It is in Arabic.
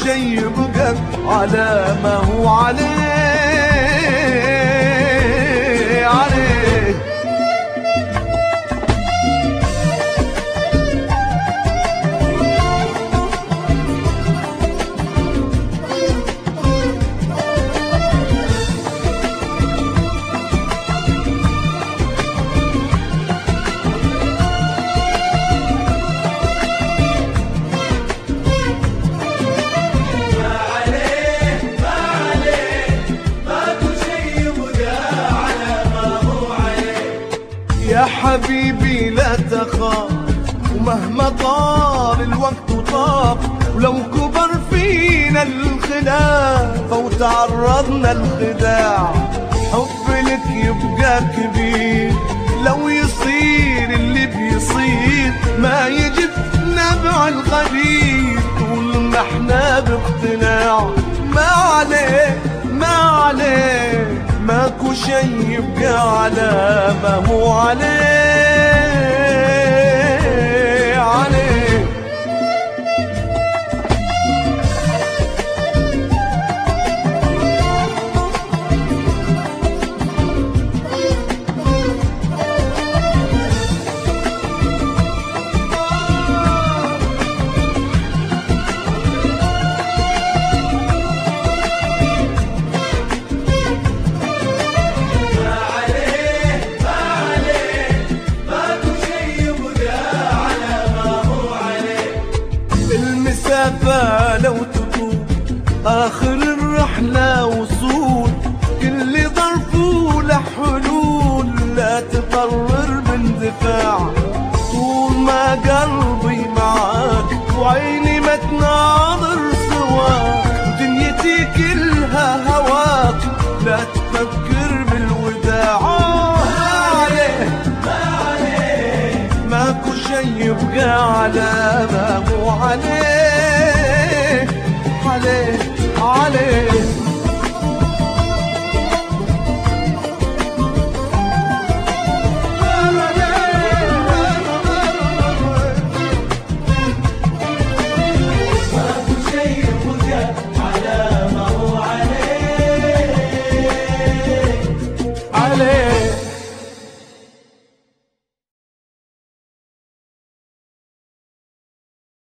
شي يبقى على ما هو عليه. يا حبيبي لا تخاف، ومهما طال الوقت وطاف، ولو كبر فينا الخلاف أو تعرضنا الخداع، حب لك يبقى كبير. لو يصير اللي بيصير ما يجي في نبع الغدير، طول ما احنا باقتناع. ما عليه ما عليه ماكو شي يبقى على ما هو عليه. لو تطول آخر الرحلة وصول، كل ظرف له حلول، لا تقرر باندفاع. طول ما قلبي معاك وعيني ما تناظر سواك، ودنيتي كلها هواك، لا تفكر بالوداع. ما عليه ماكو شي يبقى على ما هو عليه.